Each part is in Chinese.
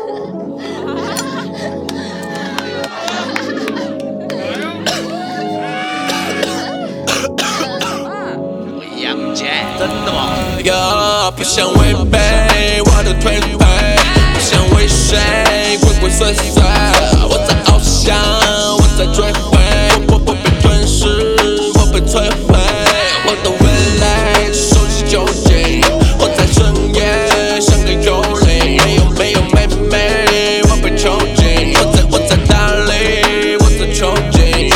真的吗？ 不想违背我的颓废，不想为谁鬼鬼祟祟。我在翱翔，我在追悔，我被吞噬，我被摧毁。我的未来熟悉酒精，我在深夜像个幽灵。没有妹妹，我被囚禁。我在哪里？我在囚禁。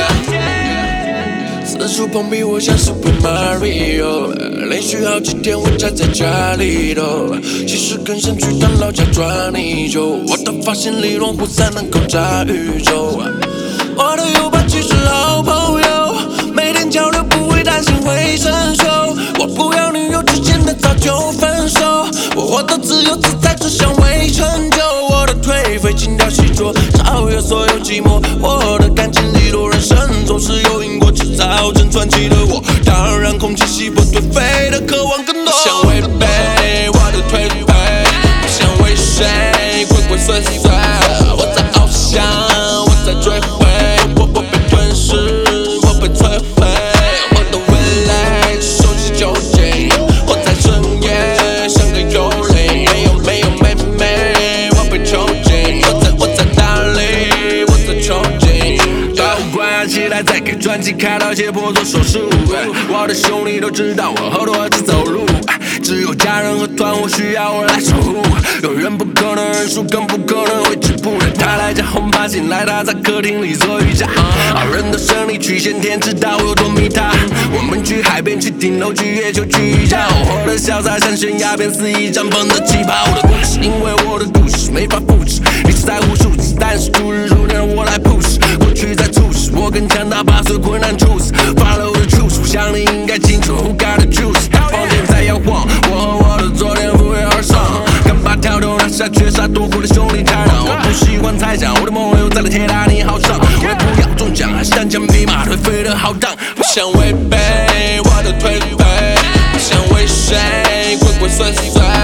四处碰壁，我像 Super Mario。连续好几天我宅在家里头，其实更想去趟老家抓泥鳅。我的发现理论壶才能够炸宇宙。我的友吧其实好朋友，每天交流不会担心会生锈。我不要女友之前的早就分手，我活得自由自在，只想为成就。我的颓废精雕细琢，超越所有寂寞。我的感情利落，人生总是有因果，制造成传奇的我。当然空气稀薄，颓废的渴望更多。不想违背我的颓废，不想为谁鬼鬼祟祟。我在翱翔，我在追悔，我被吞噬，我被摧毁。我的未来熟悉酒精，我在深夜像个幽灵。没有妹妹，我被囚禁。我在哪里？我在囚禁。关起来再给专辑开刀解剖做手术。我的兄弟都知道我后头儿子走路，只有家人和团伙需要我来守护。永远不可能认输，更不可能会止步。他来家轰趴进来，他在客厅里做瑜伽。好人的生理曲线天知道我有多迷他。我们去海边，去顶楼，去月球，去瑜伽。我活得潇洒像悬崖边肆意绽放的气泡。我的故事，因为我的故事没法复制。你只在乎数字，但是度日如年，我来 push。过去在促使我更强大，把所有困难 choose。Follow the truth， 我想你应该清楚 Who got the juice。房间在摇晃，我和我的昨天不约而上。敢把跳动拿下，绝杀多苦的兄弟太让。我不喜欢猜想，我的梦留在了铁达尼号上。我也不要中奖，还是单枪匹马颓废的浩荡。不想违背我的颓废，不想为谁鬼鬼祟祟。